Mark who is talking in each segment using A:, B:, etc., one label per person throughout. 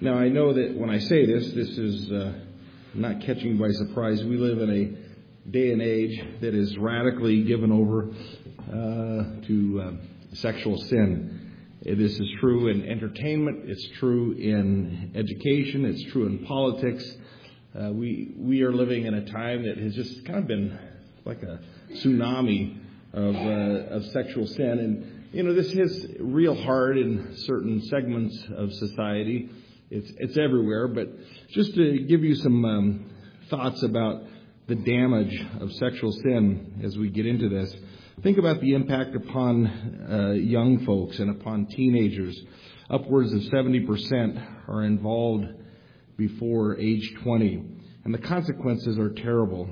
A: Now, I know that when I say this is not catching you by surprise. We live in a day and age that is radically given over to sexual sin. This is true in entertainment. It's true in education. It's true in politics. We are living in a time that has just kind of been like a tsunami of sexual sin. And, this hits real hard in certain segments of society. It's everywhere. But just to give you some thoughts about the damage of sexual sin as we get into this, think about the impact upon young folks and upon teenagers. Upwards of 70% are involved before age 20. And the consequences are terrible.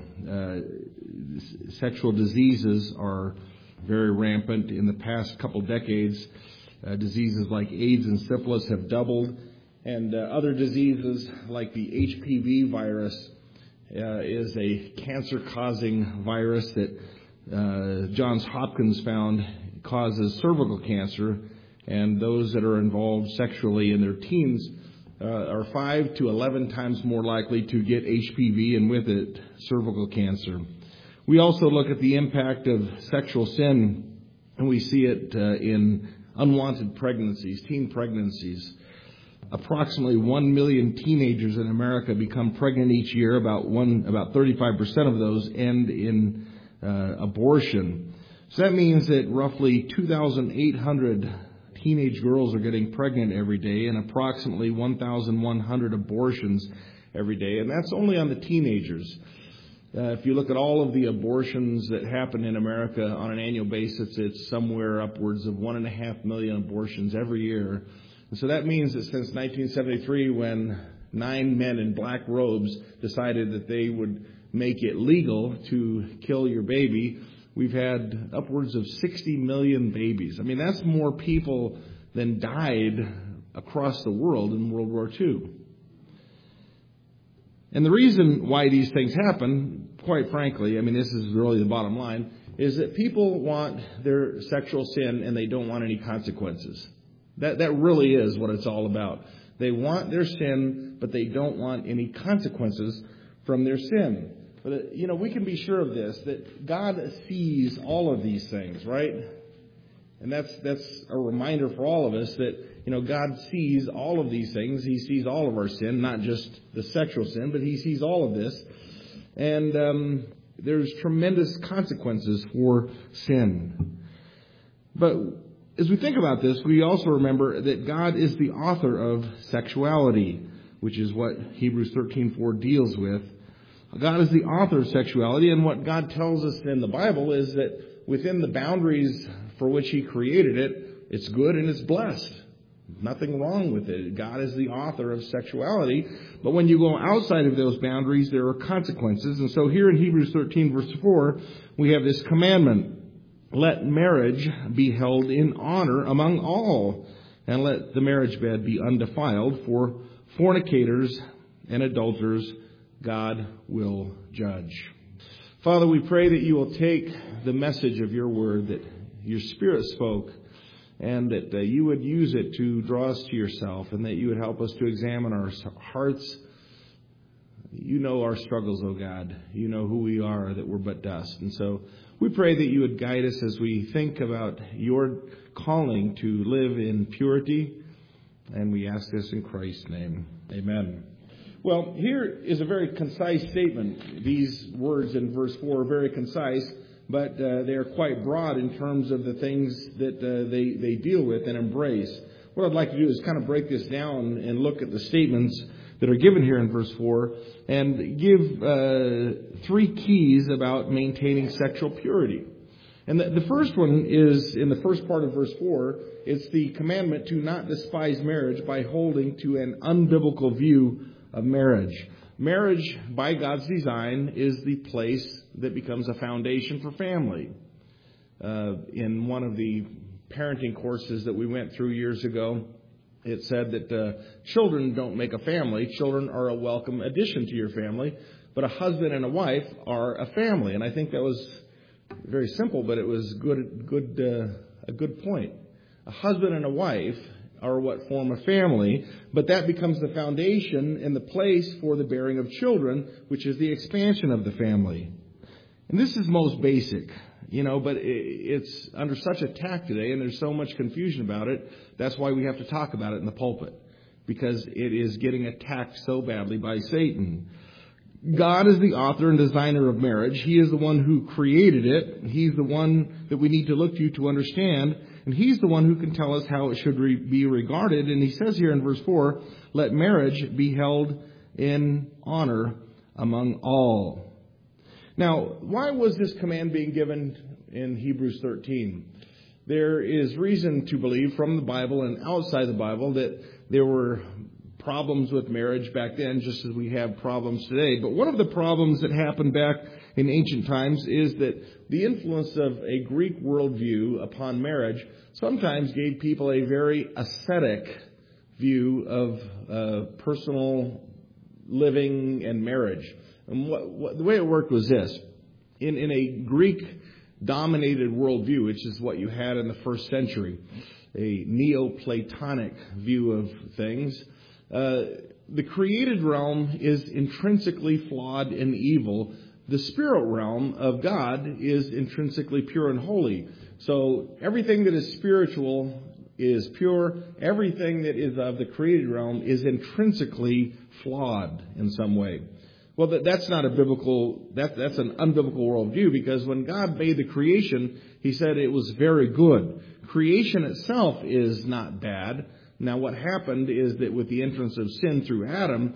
A: Sexual diseases are very rampant. In the past couple decades, diseases like AIDS and syphilis have doubled. And other diseases like the HPV virus is a cancer-causing virus that Johns Hopkins found causes cervical cancer. And those that are involved sexually in their teens are 5 to 11 times more likely to get HPV and with it cervical cancer. We also look at the impact of sexual sin, and we see it in unwanted pregnancies, teen pregnancies. Approximately 1 million teenagers in America become pregnant each year. About 35% of those end in abortion. So that means that roughly 2,800 teenage girls are getting pregnant every day, and approximately 1,100 abortions every day. And that's only on the teenagers. If you look at all of the abortions that happen in America on an annual basis, it's somewhere upwards of 1.5 million abortions every year. And so that means that since 1973, when 9 men in black robes decided that they would make it legal to kill your baby, we've had upwards of 60 million babies. I mean, that's more people than died across the world in World War II. And the reason why these things happen, quite frankly, I mean, this is really the bottom line, is that people want their sexual sin and they don't want any consequences. That really is what it's all about. They want their sin, but they don't want any consequences from their sin. But, we can be sure of this, that God sees all of these things, right? And that's a reminder for all of us that, God sees all of these things. He sees all of our sin, not just the sexual sin, but He sees all of this. And there's tremendous consequences for sin. But as we think about this, we also remember that God is the author of sexuality, which is what Hebrews 13:4 deals with. God is the author of sexuality, and what God tells us in the Bible is that within the boundaries for which He created it, it's good and it's blessed. Nothing wrong with it. God is the author of sexuality, but when you go outside of those boundaries, there are consequences. And so here in Hebrews 13, verse 4, we have this commandment: let marriage be held in honor among all, and let the marriage bed be undefiled, for fornicators and adulterers God will judge. Father, we pray that you will take the message of your word that your Spirit spoke, and that you would use it to draw us to yourself, and that you would help us to examine our hearts. You know our struggles, oh God. You know who we are, that we're but dust. And so we pray that you would guide us as we think about your calling to live in purity. And we ask this in Christ's name. Amen. Well, here is a very concise statement. These words in verse 4 are very concise, but they are quite broad in terms of the things that they deal with and embrace. What I'd like to do is kind of break this down and look at the statements that are given here in verse 4 and give 3 keys about maintaining sexual purity. And the first one is, in the first part of verse 4, it's the commandment to not despise marriage by holding to an unbiblical view of marriage. Marriage, by God's design, is the place that becomes a foundation for family. In one of the parenting courses that we went through years ago, it said that children don't make a family. Children are a welcome addition to your family, but a husband and a wife are a family. And I think that was very simple, but it was a good point. A husband and a wife are what form a family, but that becomes the foundation and the place for the bearing of children, which is the expansion of the family. And this is most basic, but it's under such attack today, and there's so much confusion about it. That's why we have to talk about it in the pulpit, because it is getting attacked so badly by Satan. God is the author and designer of marriage. He is the one who created it. He's the one that we need to look to understand. And He's the one who can tell us how it should be regarded. And He says here in verse 4, let marriage be held in honor among all. Now, why was this command being given in Hebrews 13? There is reason to believe from the Bible and outside the Bible that there were problems with marriage back then, just as we have problems today. But one of the problems that happened back in ancient times is that the influence of a Greek worldview upon marriage sometimes gave people a very ascetic view of personal living and marriage. And the way it worked was this. In a Greek-dominated worldview, which is what you had in the first century, a Neoplatonic view of things, the created realm is intrinsically flawed and evil. The spirit realm of God is intrinsically pure and holy. So everything that is spiritual is pure. Everything that is of the created realm is intrinsically flawed in some way. Well, that's not a biblical, that's an unbiblical worldview, because when God made the creation, He said it was very good. Creation itself is not bad. Now, what happened is that with the entrance of sin through Adam,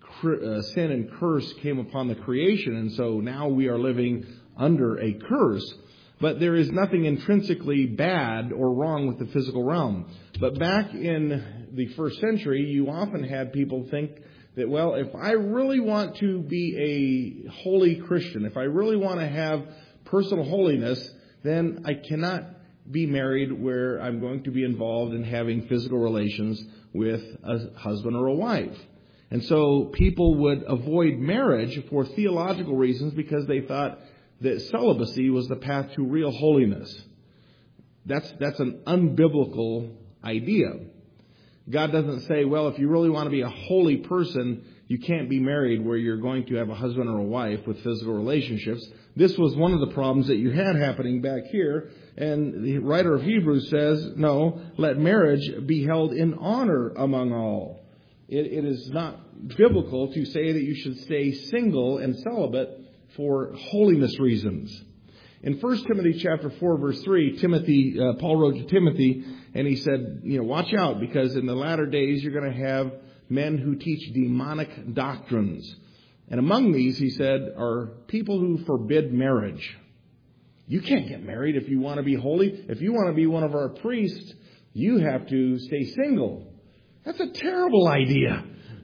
A: sin and curse came upon the creation, and so now we are living under a curse. But there is nothing intrinsically bad or wrong with the physical realm. But back in the first century, you often had people think that, well, if I really want to be a holy Christian, if I really want to have personal holiness, then I cannot be married where I'm going to be involved in having physical relations with a husband or a wife. And so people would avoid marriage for theological reasons because they thought that celibacy was the path to real holiness. That's an unbiblical idea. God doesn't say, well, if you really want to be a holy person, you can't be married where you're going to have a husband or a wife with physical relationships. This was one of the problems that you had happening back here. And the writer of Hebrews says, no, let marriage be held in honor among all. It is not biblical to say that you should stay single and celibate for holiness reasons. In 1 Timothy chapter 4, verse 3, Paul wrote to Timothy, and he said, watch out, because in the latter days you're going to have men who teach demonic doctrines. And among these, he said, are people who forbid marriage. You can't get married if you want to be holy. If you want to be one of our priests, you have to stay single. That's a terrible idea.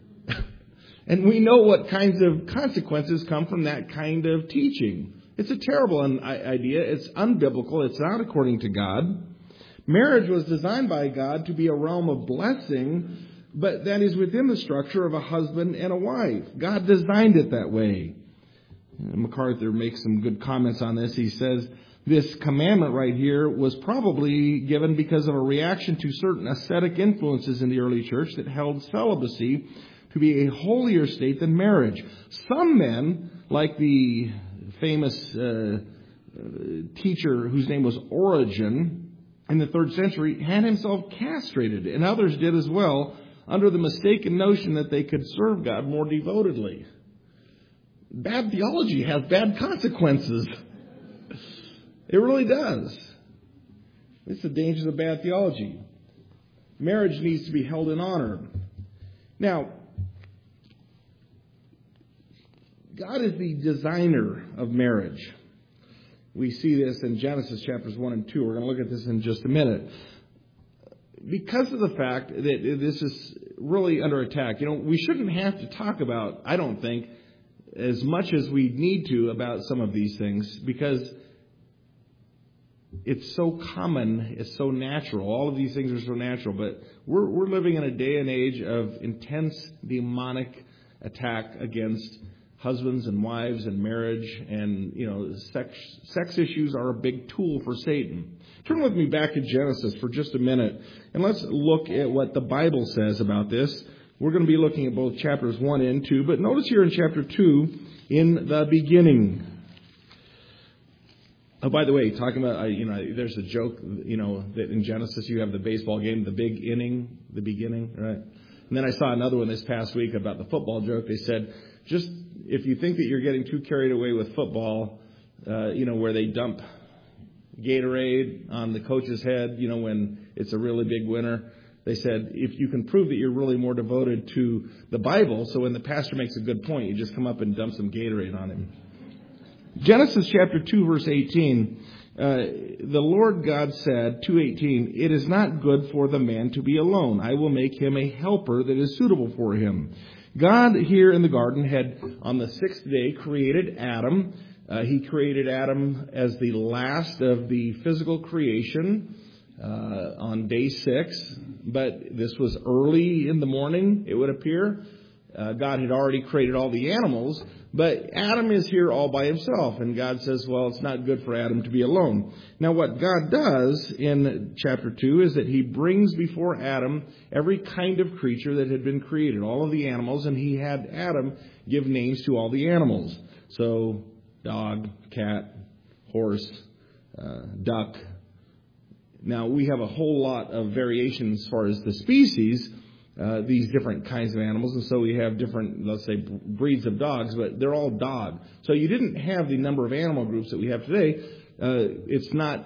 A: And we know what kinds of consequences come from that kind of teaching. It's a terrible idea. It's unbiblical. It's not according to God. Marriage was designed by God to be a realm of blessing, but that is within the structure of a husband and a wife. God designed it that way. MacArthur makes some good comments on this. He says, this commandment right here was probably given because of a reaction to certain ascetic influences in the early church that held celibacy to be a holier state than marriage. Some men, like the famous teacher whose name was Origen in the 3rd century, had himself castrated, and others did as well, under the mistaken notion that they could serve God more devotedly. Bad theology has bad consequences. It really does. It's the dangers of bad theology. Marriage needs to be held in honor. Now, God is the designer of marriage. We see this in Genesis chapters 1 and 2. We're going to look at this in just a minute. Because of the fact that this is really under attack, we shouldn't have to talk about, I don't think, as much as we need to about some of these things, because it's so common, it's so natural. All of these things are so natural, but we're living in a day and age of intense demonic attack against husbands and wives and marriage, and sex issues are a big tool for Satan. Turn with me back to Genesis for just a minute, and let's look at what the Bible says about this. We're going to be looking at both chapters 1 and 2, but notice here in chapter 2, in the beginning. Oh, by the way, talking about, there's a joke, that in Genesis you have the baseball game, the big inning, the beginning, right? And then I saw another one this past week about the football joke. They said, just if you think that you're getting too carried away with football, where they dump Gatorade on the coach's head, when it's a really big winner. They said, if you can prove that you're really more devoted to the Bible, so when the pastor makes a good point, you just come up and dump some Gatorade on him. Genesis chapter 2, verse 18, the Lord God said, 2:18, "It is not good for the man to be alone. I will make him a helper that is suitable for him." God here in the garden had, on the sixth day, created Adam. He created Adam as the last of the physical creation on day 6. But this was early in the morning, it would appear. God had already created all the animals, but Adam is here all by himself. And God says, well, it's not good for Adam to be alone. Now, what God does in chapter 2 is that he brings before Adam every kind of creature that had been created, all of the animals, and he had Adam give names to all the animals. So, dog, cat, horse, duck. Now, we have a whole lot of variation as far as the species, these different kinds of animals. And so we have different, let's say, breeds of dogs, but they're all dog. So you didn't have the number of animal groups that we have today. It's not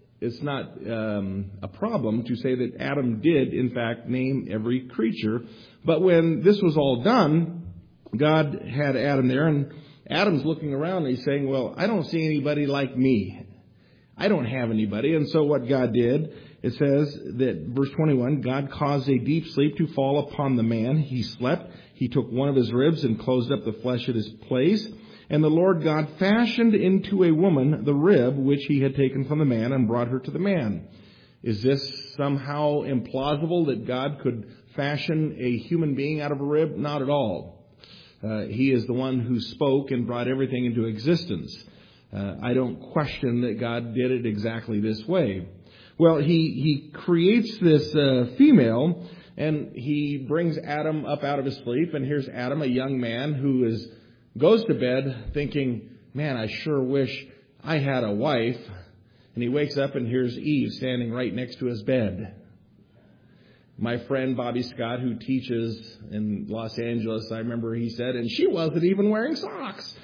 A: a problem to say that Adam did, in fact, name every creature. But when this was all done, God had Adam there, and Adam's looking around and he's saying, well, I don't see anybody like me. I don't have anybody. And so what God did, it says that, verse 21, God caused a deep sleep to fall upon the man. He slept. He took one of his ribs and closed up the flesh at his place. And the Lord God fashioned into a woman the rib which he had taken from the man and brought her to the man. Is this somehow implausible that God could fashion a human being out of a rib? Not at all. He is the one who spoke and brought everything into existence. I don't question that God did it exactly this way. Well, he creates this female, and he brings Adam up out of his sleep. And here's Adam, a young man who goes to bed thinking, man, I sure wish I had a wife. And he wakes up and here's Eve standing right next to his bed. My friend Bobby Scott, who teaches in Los Angeles, I remember he said, and she wasn't even wearing socks.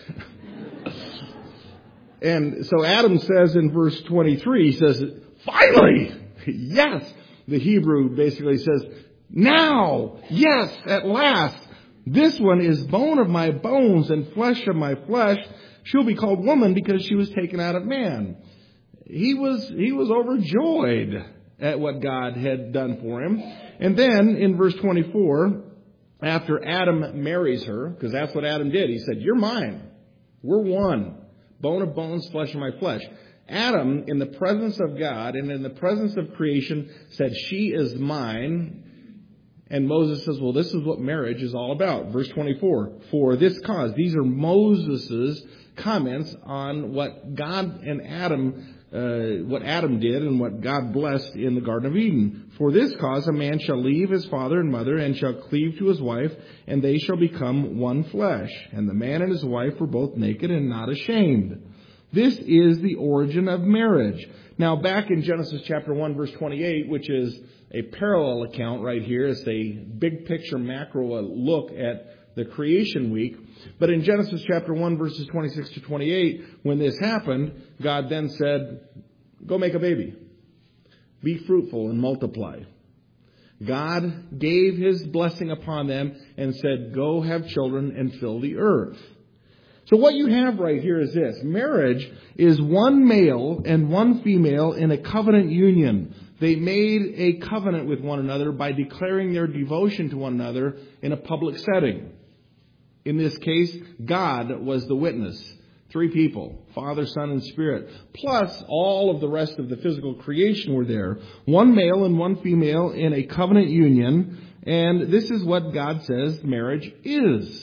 A: And so Adam says in verse 23, he says, finally, yes. The Hebrew basically says, now, yes, at last. This one is bone of my bones and flesh of my flesh. She'll be called woman because she was taken out of man. He was overjoyed at what God had done for him. And then in verse 24, after Adam marries her, because that's what Adam did, he said, you're mine. We're one. Bone of bones, flesh of my flesh. Adam, in the presence of God and in the presence of creation, said, she is mine. And Moses says, well, this is what marriage is all about. Verse 24, for this cause. These are Moses' comments on what God and Adam, what Adam did and what God blessed in the Garden of Eden. For this cause a man shall leave his father and mother and shall cleave to his wife, and they shall become one flesh. And the man and his wife were both naked and not ashamed. This is the origin of marriage. Now, back in Genesis chapter 1, verse 28, which is a parallel account right here, it's a big picture macro look at the creation week. But in Genesis chapter 1, verses 26 to 28, when this happened, God then said, go make a baby. Be fruitful and multiply. God gave his blessing upon them and said, go have children and fill the earth. So what you have right here is this. Marriage is one male and one female in a covenant union. They made a covenant with one another by declaring their devotion to one another in a public setting. In this case, God was the witness. 3 people, Father, Son, and Spirit. Plus, all of the rest of the physical creation were there. One male and one female in a covenant union. And this is what God says marriage is.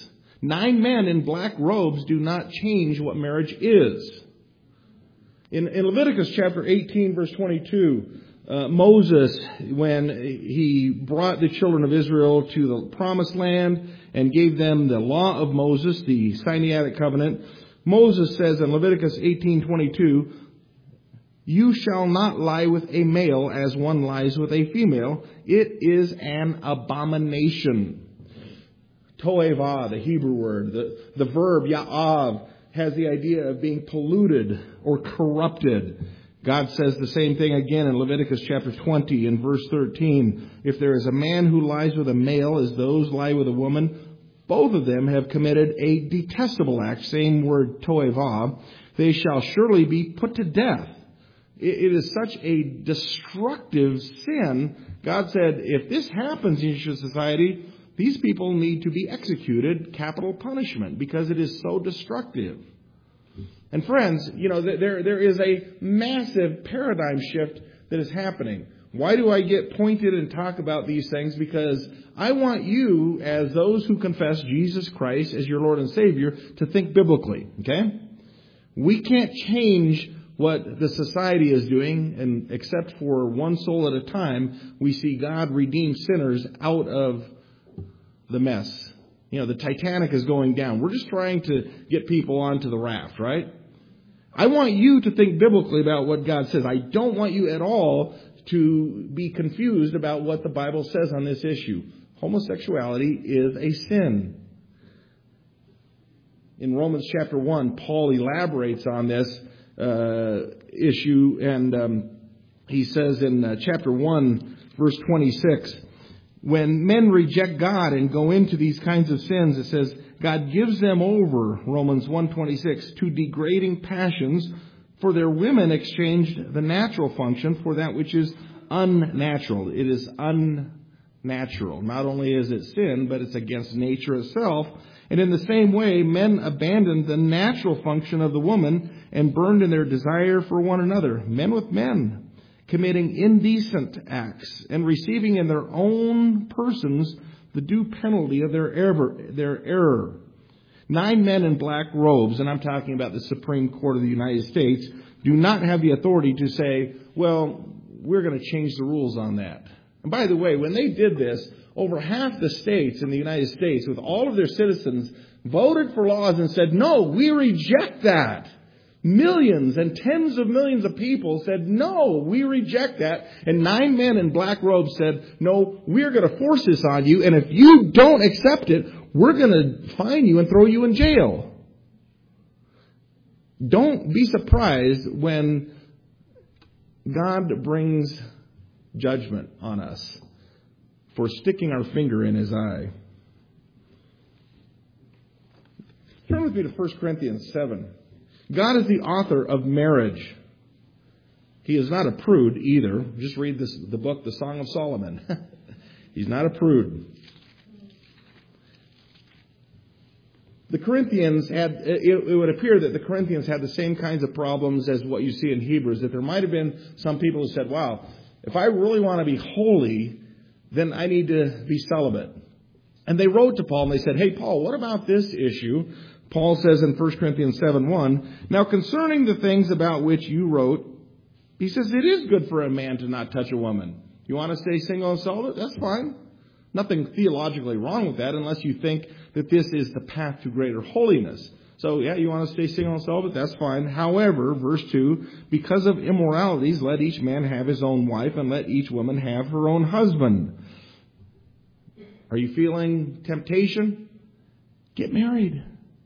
A: 9 men in black robes do not change what marriage is. In Leviticus chapter 18, verse 22, Moses, when he brought the children of Israel to the promised land and gave them the law of Moses, the Sinaitic covenant, Moses says in Leviticus 18:22, "You shall not lie with a male as one lies with a female. It is an abomination." Toevah, the Hebrew word, the verb ya'av, has the idea of being polluted or corrupted. God says the same thing again in Leviticus chapter 20 and verse 13. "If there is a man who lies with a male as those lie with a woman, both of them have committed a detestable act," same word toevah, "they shall surely be put to death." It is such a destructive sin. God said, if this happens in your society, these people need to be executed, capital punishment, because it is so destructive. And friends, there is a massive paradigm shift that is happening. Why do I get pointed and talk about these things? Because I want you, as those who confess Jesus Christ as your Lord and Savior, to think biblically, okay? We can't change what the society is doing, and except for one soul at a time, we see God redeem sinners out of the mess. The Titanic is going down. We're just trying to get people onto the raft, right? I want you to think biblically about what God says. I don't want you at all to be confused about what the Bible says on this issue. Homosexuality is a sin. In Romans chapter 1, Paul elaborates on this issue, and he says in chapter 1, verse 26, when men reject God and go into these kinds of sins, it says, God gives them over, Romans 1:26, to degrading passions, for their women exchanged the natural function for that which is unnatural. It is unnatural. Not only is it sin, but it's against nature itself. And in the same way, men abandoned the natural function of the woman and burned in their desire for one another, men with men, committing indecent acts and receiving in their own persons the due penalty of their error. 9 men in black robes, and I'm talking about the Supreme Court of the United States, do not have the authority to say, well, we're going to change the rules on that. And by the way, when they did this, over half the states in the United States, with all of their citizens, voted for laws and said, no, we reject that. Millions and tens of millions of people said, no, we reject that. And 9 men in black robes said, no, we're going to force this on you. And if you don't accept it, we're going to fine you and throw you in jail. Don't be surprised when God brings judgment on us for sticking our finger in His eye. Turn with me to 1 Corinthians 7. God is the author of marriage. He is not a prude either. Just read the book, The Song of Solomon. He's not a prude. The Corinthians it would appear that the Corinthians had the same kinds of problems as what you see in Hebrews, that there might have been some people who said, wow, if I really want to be holy, then I need to be celibate. And they wrote to Paul and they said, hey, Paul, what about this issue? Paul says in 1 Corinthians 7:1, now concerning the things about which you wrote, he says it is good for a man to not touch a woman. You want to stay single and celibate? That's fine. Nothing theologically wrong with that unless you think that this is the path to greater holiness. So, yeah, you want to stay single and celibate? That's fine. However, verse 2, because of immoralities, let each man have his own wife and let each woman have her own husband. Are you feeling temptation? Get married.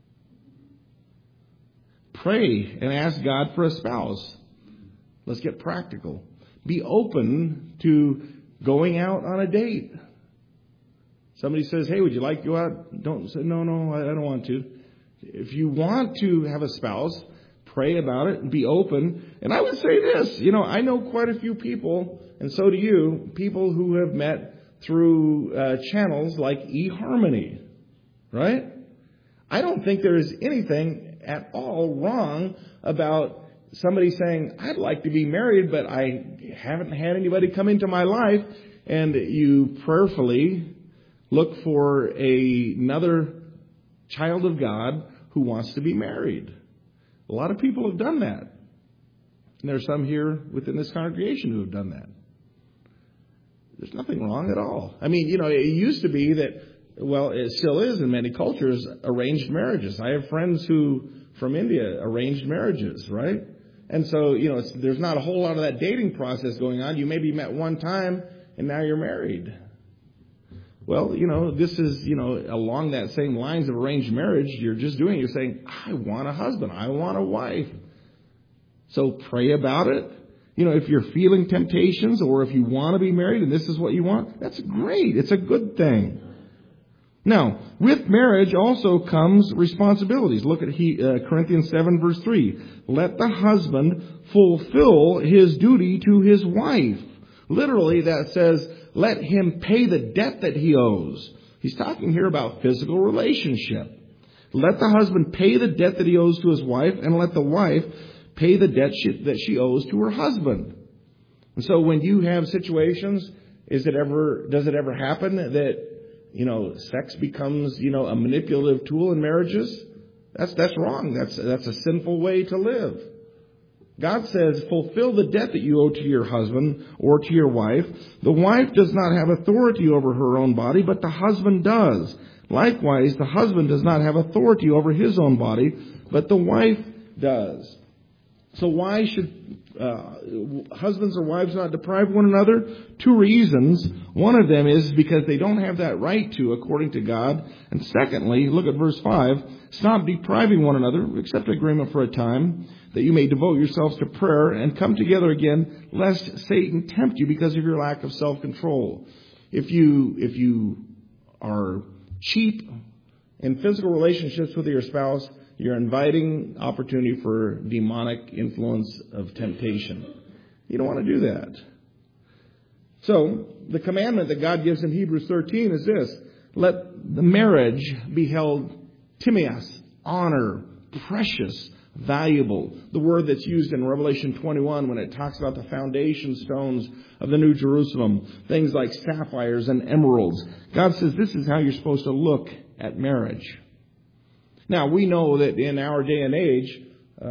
A: Pray and ask God for a spouse. Let's get practical. Be open to going out on a date. Somebody says, hey, would you like to go out? Don't say, no, I don't want to. If you want to have a spouse, pray about it and be open. And I would say this, I know quite a few people, and so do you, people who have met through channels like eHarmony, right? I don't think there is anything at all wrong about somebody saying, I'd like to be married, but I haven't had anybody come into my life, and you prayerfully look for another child of God who wants to be married. A lot of people have done that. And there's some here within this congregation who have done that. There's nothing wrong at all. I mean, it used to be that, well, it still is in many cultures, arranged marriages. I have friends from India, arranged marriages, right? And so, there's not a whole lot of that dating process going on. You maybe met one time and now you're married. Well, this is, along that same lines of arranged marriage. You're just doing it. You're saying, I want a husband. I want a wife. So pray about it. If you're feeling temptations or if you want to be married and this is what you want, that's great. It's a good thing. Now, with marriage also comes responsibilities. Look at Corinthians 7, verse 3. Let the husband fulfill his duty to his wife. Literally, that says, let him pay the debt that he owes. He's talking here about physical relationship. Let the husband pay the debt that he owes to his wife, and let the wife pay the debt that she owes to her husband. And so when you have situations, does it ever happen that, sex becomes, a manipulative tool in marriages? That's wrong. That's a sinful way to live. God says, fulfill the debt that you owe to your husband or to your wife. The wife does not have authority over her own body, but the husband does. Likewise, the husband does not have authority over his own body, but the wife does. So why should husbands or wives not deprive one another? 2 reasons. One of them is because they don't have that right to, according to God. And secondly, look at verse 5. Stop depriving one another, accept agreement for a time, that you may devote yourselves to prayer and come together again, lest Satan tempt you because of your lack of self-control. If you are cheap in physical relationships with your spouse, you're inviting opportunity for demonic influence of temptation. You don't want to do that. So, the commandment that God gives in Hebrews 13 is this. Let the marriage be held timias, honor, precious, valuable. The word that's used in Revelation 21 when it talks about the foundation stones of the New Jerusalem. Things like sapphires and emeralds. God says this is how you're supposed to look at marriage. Now, we know that in our day and age,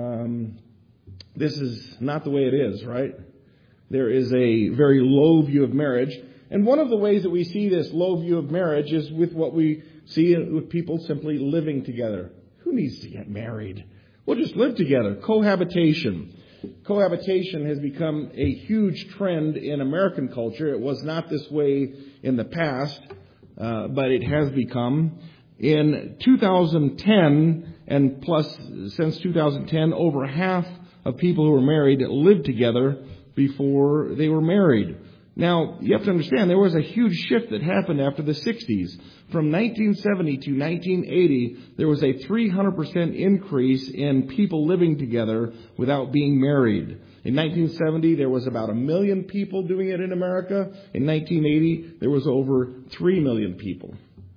A: this is not the way it is, right? There is a very low view of marriage. And one of the ways that we see this low view of marriage is with what we see with people simply living together. Who needs to get married? We'll just live together. Cohabitation. Cohabitation has become a huge trend in American culture. It was not this way in the past, but it has become. In 2010, and plus since 2010, over half of people who were married lived together before they were married. Now, you have to understand, there was a huge shift that happened after the 60s. From 1970 to 1980, there was a 300% increase in people living together without being married. In 1970, there was about 1 million people doing it in America. In 1980, there was over 3 million people.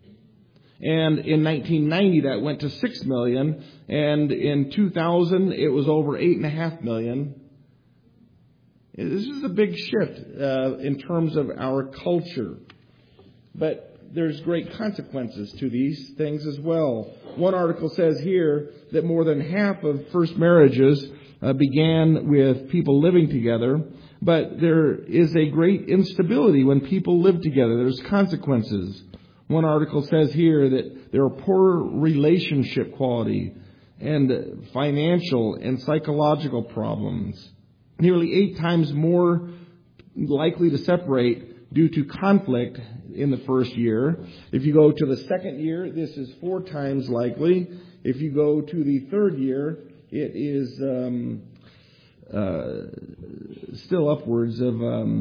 A: And in 1990, that went to 6 million. And in 2000, it was over 8.5 million. This is a big shift in terms of our culture. But there's great consequences to these things as well. One article says here that more than half of first marriages began with people living together. But there is a great instability when people live together. There's consequences. One article says here that there are poor relationship quality and financial and psychological problems. Nearly 8 times more likely to separate due to conflict in the first year. If you go to the second year, this is 4 times likely. If you go to the third year, it is still upwards of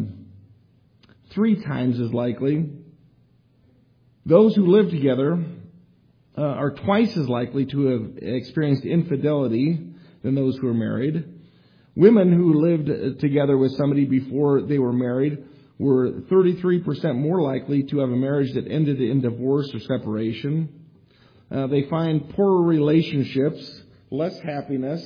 A: 3 times as likely. Those who live together are twice as likely to have experienced infidelity than those who are married. Women who lived together with somebody before they were married were 33% more likely to have a marriage that ended in divorce or separation. They find poorer relationships, less happiness.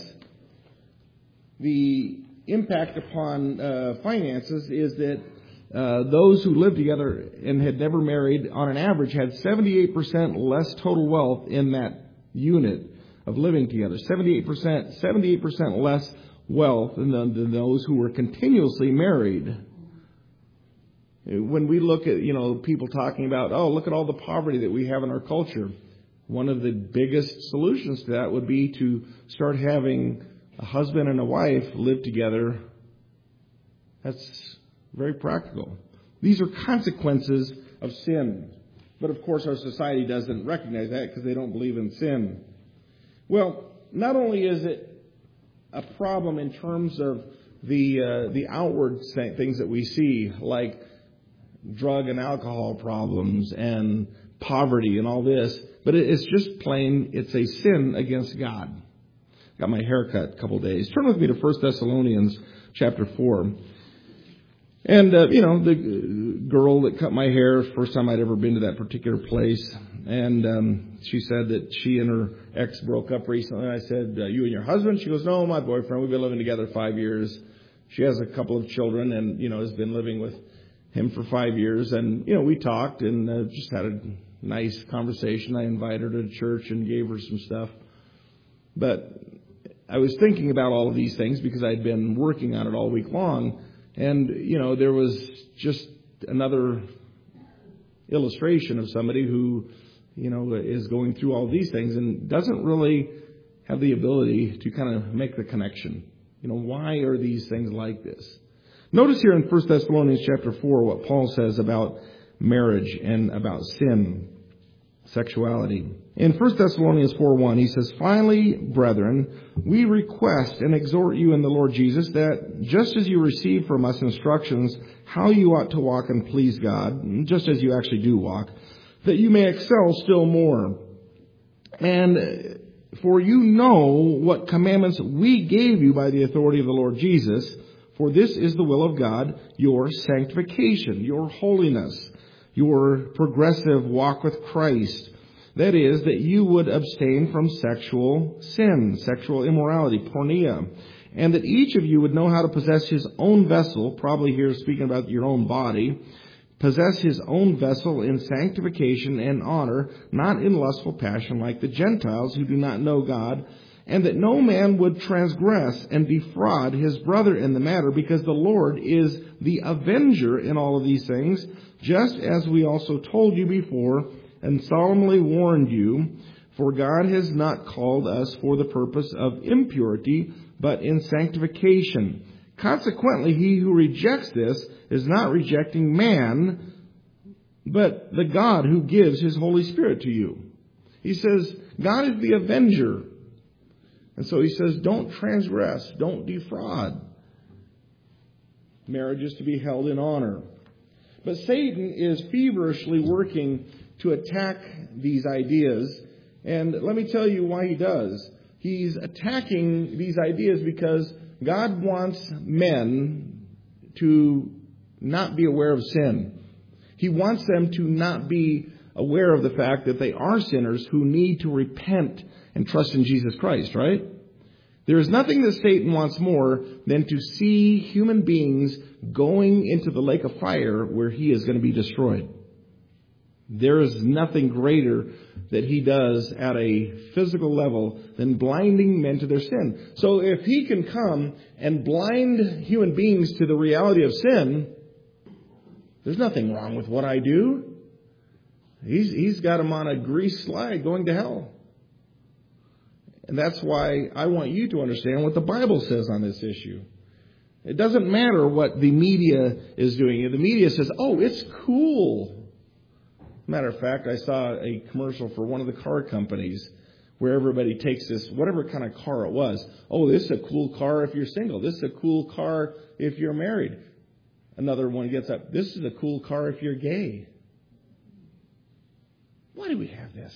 A: The impact upon finances is that those who lived together and had never married, on an average, had 78% less total wealth in that unit of living together. 78% less wealth than those who were continuously married. When we look at, people talking about, look at all the poverty that we have in our culture, one of the biggest solutions to that would be to start having a husband and a wife live together. That's very practical. These are consequences of sin. But of course our society doesn't recognize that because they don't believe in sin. Well, not only is it a problem in terms of the outward things that we see, like drug and alcohol problems and poverty and all this, but it's just plain, it's a sin against God. Got my hair cut a couple days. Turn with me to 1 Thessalonians chapter 4. And, the girl that cut my hair, first time I'd ever been to that particular place. And she said that she and her ex broke up recently. And I said, you and your husband? She goes, no, my boyfriend. We've been living together 5 years. She has a couple of children and, has been living with him for 5 years. And, we talked and just had a nice conversation. I invited her to church and gave her some stuff. But I was thinking about all of these things because I'd been working on it all week long. And, there was just another illustration of somebody who, is going through all these things and doesn't really have the ability to kind of make the connection. Why are these things like this? Notice here in 1 Thessalonians chapter 4 what Paul says about marriage and about sin, sexuality. In 1 Thessalonians 4:1, he says, finally, brethren, we request and exhort you in the Lord Jesus that just as you receive from us instructions how you ought to walk and please God, just as you actually do walk, that you may excel still more. And for you know what commandments we gave you by the authority of the Lord Jesus, for this is the will of God, your sanctification, your holiness, your progressive walk with Christ. That is, that you would abstain from sexual sin, sexual immorality, porneia, and that each of you would know how to possess his own vessel, probably here speaking about your own body, possess his own vessel in sanctification and honor, not in lustful passion like the Gentiles who do not know God, and that no man would transgress and defraud his brother in the matter, because the Lord is the avenger in all of these things, just as we also told you before, and solemnly warned you, for God has not called us for the purpose of impurity, but in sanctification. Consequently, he who rejects this is not rejecting man, but the God who gives his Holy Spirit to you. He says, God is the avenger. And so he says, don't transgress, don't defraud. Marriage is to be held in honor. But Satan is feverishly working to attack these ideas. And let me tell you why he does. He's attacking these ideas because God wants men to not be aware of sin. He wants them to not be aware of the fact that they are sinners who need to repent and trust in Jesus Christ, right? There is nothing that Satan wants more than to see human beings going into the lake of fire where he is going to be destroyed. There is nothing greater that he does at a physical level than blinding men to their sin. So if he can come and blind human beings to the reality of sin, there's nothing wrong with what I do. He's got them on a grease slide going to hell. And that's why I want you to understand what the Bible says on this issue. It doesn't matter what the media is doing. The media says, oh, it's cool. Matter of fact, I saw a commercial for one of the car companies where everybody takes this, whatever kind of car it was. Oh, this is a cool car if you're single. This is a cool car if you're married. Another one gets up. This is a cool car if you're gay. Why do we have this?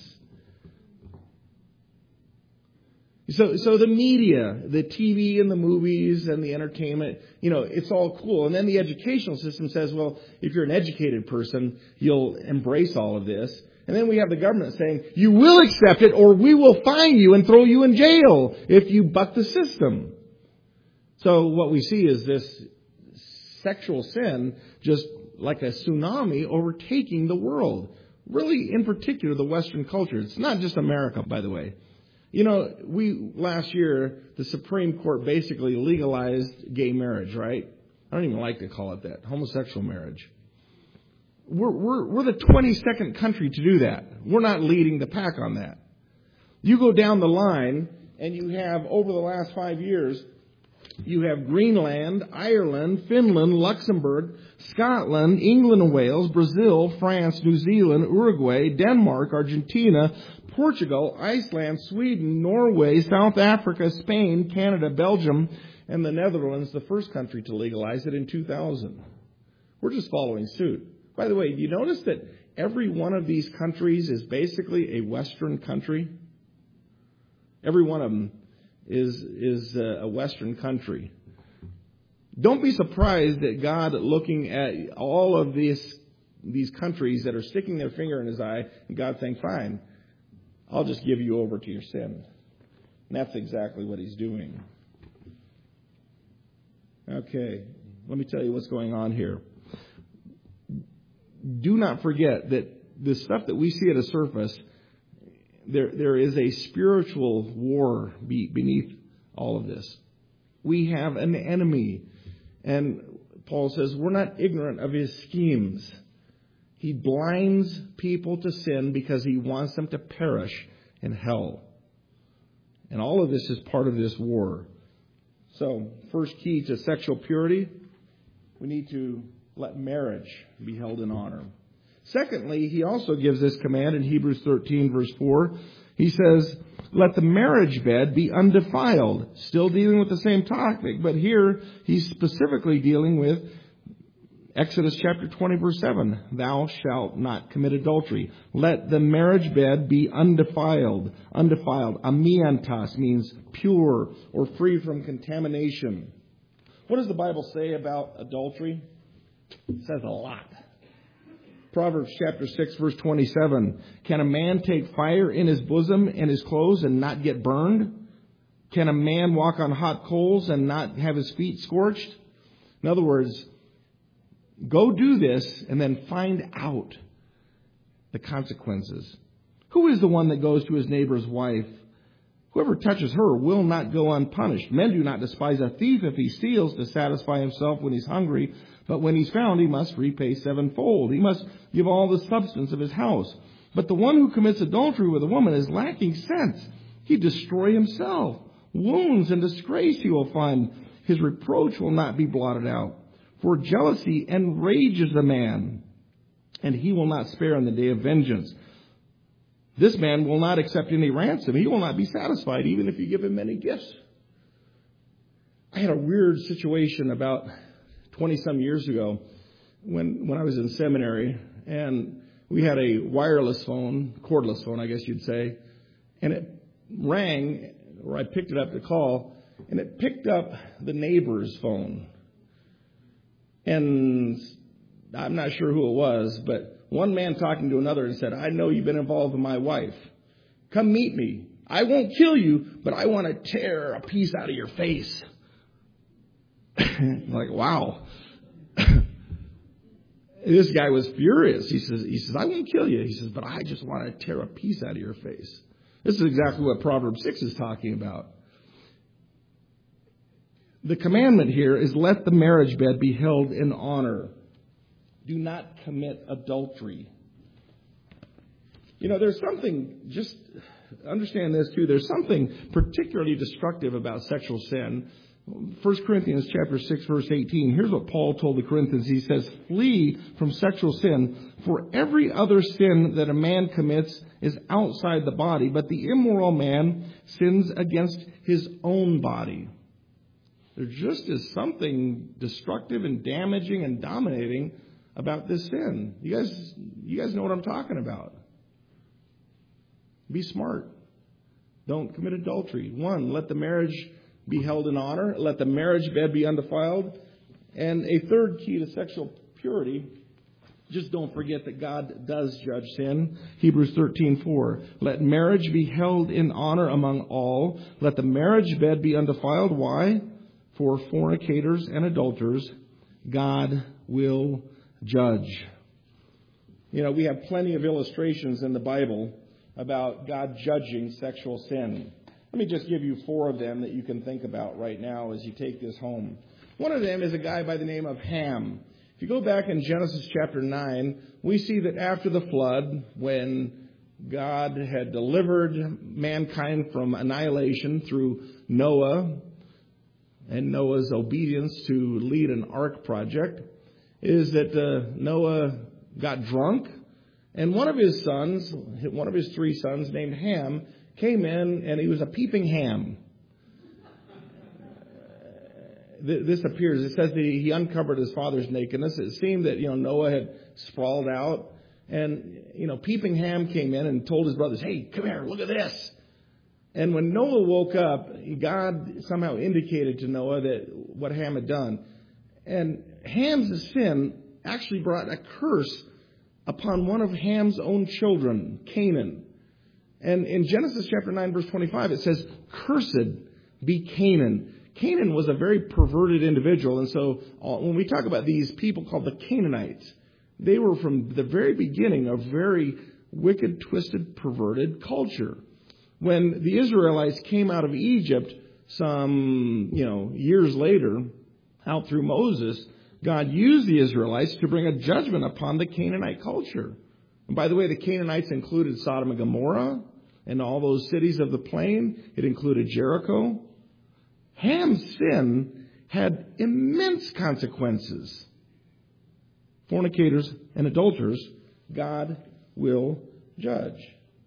A: So the media, the TV and the movies and the entertainment, it's all cool. And then the educational system says, well, if you're an educated person, you'll embrace all of this. And then we have the government saying, you will accept it or we will fine you and throw you in jail if you buck the system. So what we see is this sexual sin just like a tsunami overtaking the world. really in particular the Western culture. It's not just America, by the way. Last year, the Supreme Court basically legalized gay marriage, right? I don't even like to call it that. Homosexual marriage. We're the 22nd country to do that. We're not leading the pack on that. You go down the line, and you have, over the last 5 years, you have Greenland, Ireland, Finland, Luxembourg, Scotland, England and Wales, Brazil, France, New Zealand, Uruguay, Denmark, Argentina, Portugal, Iceland, Sweden, Norway, South Africa, Spain, Canada, Belgium, and the Netherlands, the first country to legalize it in 2000. We're just following suit. By the way, do you notice that every one of these countries is basically a Western country? Every one of them is a Western country. Don't be surprised that God, looking at all of these countries that are sticking their finger in his eye, and God saying, fine, I'll just give you over to your sin. And that's exactly what he's doing. Okay, let me tell you what's going on here. Do not forget that the stuff that we see at the surface, there is a spiritual war beneath all of this. We have an enemy. And Paul says we're not ignorant of his schemes. He blinds people to sin because he wants them to perish in hell. And all of this is part of this war. So, first key to sexual purity, we need to let marriage be held in honor. Secondly, he also gives this command in Hebrews 13, verse 4. He says, let the marriage bed be undefiled. Still dealing with the same topic, but here he's specifically dealing with Exodus chapter 20, verse 7. Thou shalt not commit adultery. Let the marriage bed be undefiled. Undefiled. Amiantos means pure or free from contamination. What does the Bible say about adultery? It says a lot. Proverbs chapter 6, verse 27. Can a man take fire in his bosom and his clothes and not get burned? Can a man walk on hot coals and not have his feet scorched? In other words, go do this and then find out the consequences. Who is the one that goes to his neighbor's wife? Whoever touches her will not go unpunished. Men do not despise a thief if he steals to satisfy himself when he's hungry. But when he's found, he must repay sevenfold. He must give all the substance of his house. But the one who commits adultery with a woman is lacking sense. He'd destroy himself. Wounds and disgrace he will find. His reproach will not be blotted out. For jealousy enrages a man, and he will not spare on the day of vengeance. This man will not accept any ransom. He will not be satisfied, even if you give him many gifts. I had a weird situation about 20-some years ago when I was in seminary, and we had a wireless phone, cordless phone, I guess you'd say, and it rang, or I picked it up to call, and it picked up the neighbor's phone. And I'm not sure who it was, but one man talking to another and said, I know you've been involved with my wife. Come meet me. I won't kill you, but I want to tear a piece out of your face. Like, wow. This guy was furious. He says, I won't kill you. He says, but I just want to tear a piece out of your face. This is exactly what Proverbs 6 is talking about. The commandment here is let the marriage bed be held in honor. Do not commit adultery. There's something, just understand this too, there's something particularly destructive about sexual sin. 1 Corinthians chapter 6, verse 18. Here's what Paul told the Corinthians. He says, flee from sexual sin, for every other sin that a man commits is outside the body, but the immoral man sins against his own body. There just is something destructive and damaging and dominating about this sin. You guys know what I'm talking about. Be smart. Don't commit adultery. 1, let the marriage be held in honor. Let the marriage bed be undefiled. And a third key to sexual purity, just don't forget that God does judge sin. Hebrews 13:4. Let marriage be held in honor among all. Let the marriage bed be undefiled. Why? For fornicators and adulterers, God will judge.
B: You know, we have plenty of illustrations in the Bible about God judging sexual sin. Let me just give you 4 of them that you can think about right now as you take this home. One of them is a guy by the name of Ham. If you go back in Genesis chapter 9, we see that after the flood, when God had delivered mankind from annihilation through Noah and Noah's obedience to lead an ark project, is that Noah got drunk, and one of his 3 sons named Ham, came in, and he was a peeping ham. This appears, it says that he uncovered his father's nakedness. It seemed that, Noah had sprawled out, and, peeping ham came in and told his brothers, "Hey, come here, look at this." And when Noah woke up, God somehow indicated to Noah that what Ham had done. And Ham's sin actually brought a curse upon one of Ham's own children, Canaan. And in Genesis chapter 9, verse 25, it says, "Cursed be Canaan." Canaan was a very perverted individual. And so when we talk about these people called the Canaanites, they were from the very beginning a very wicked, twisted, perverted culture. When the Israelites came out of Egypt some, years later, out through Moses, God used the Israelites to bring a judgment upon the Canaanite culture. And by the way, the Canaanites included Sodom and Gomorrah and all those cities of the plain. It included Jericho. Ham's sin had immense consequences. Fornicators and adulterers, God will judge.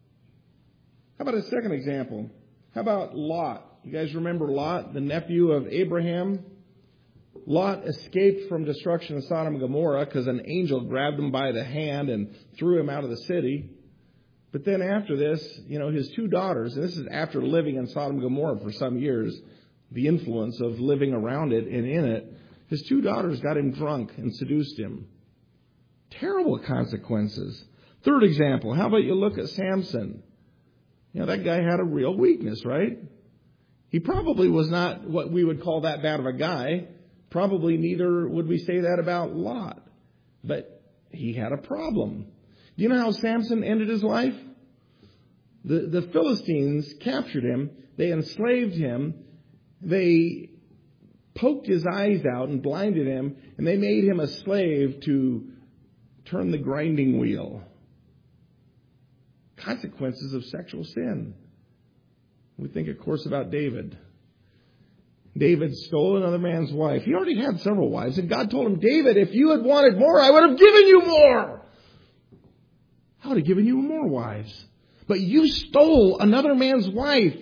B: How about a second example? How about Lot? You guys remember Lot, the nephew of Abraham? Lot escaped from destruction of Sodom and Gomorrah because an angel grabbed him by the hand and threw him out of the city. But then after this, his 2 daughters, and this is after living in Sodom and Gomorrah for some years, the influence of living around it and in it, his 2 daughters got him drunk and seduced him. Terrible consequences. Third example, how about you look at Samson? That guy had a real weakness, right? He probably was not what we would call that bad of a guy. Probably neither would we say that about Lot. But he had a problem. Do you know how Samson ended his life? The Philistines captured him. They enslaved him. They poked his eyes out and blinded him. And they made him a slave to turn the grinding wheel. Consequences of sexual sin. We think, of course, about David. David stole another man's wife. He already had several wives, and God told him, "David, if you had wanted more, I would have given you more. I would have given you more wives. But you stole another man's wife."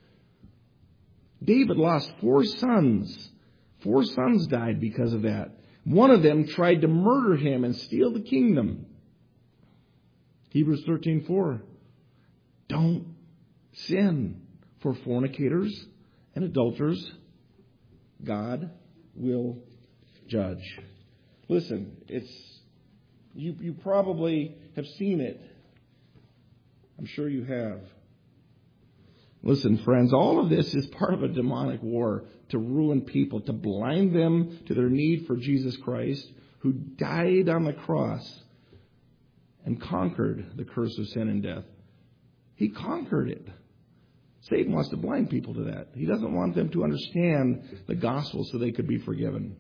B: David lost 4 sons. 4 sons died because of that. One of them tried to murder him and steal the kingdom. Hebrews 13:4. Don't sin, for fornicators and adulterers, God will judge. Listen, you probably have seen it. I'm sure you have. Listen, friends, all of this is part of a demonic war to ruin people, to blind them to their need for Jesus Christ, who died on the cross and conquered the curse of sin and death. He conquered it. Satan wants to blind people to that. He doesn't want them to understand the gospel so they could be forgiven.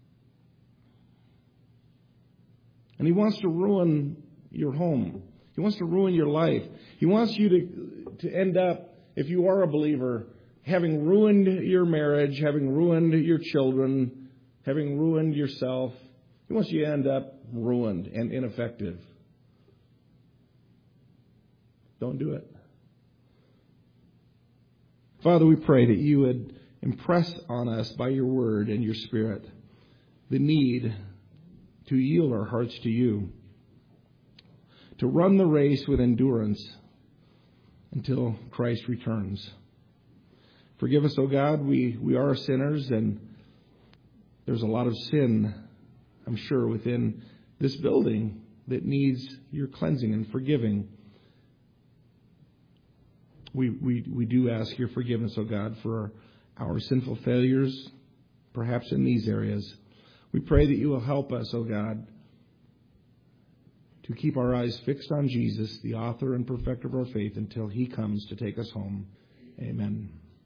B: And he wants to ruin your home. He wants to ruin your life. He wants you to end up, if you are a believer, having ruined your marriage, having ruined your children, having ruined yourself. He wants you to end up ruined and ineffective. Don't do it. Father, we pray that you would impress on us by your word and your spirit the need to yield our hearts to you, to run the race with endurance until Christ returns. Forgive us, O God. We are sinners, and there's a lot of sin, I'm sure, within this building that needs your cleansing and forgiving. We do ask your forgiveness, O God, for our sinful failures, perhaps in these areas. We pray that you will help us, O God, to keep our eyes fixed on Jesus, the author and perfecter of our faith, until He comes to take us home. Amen.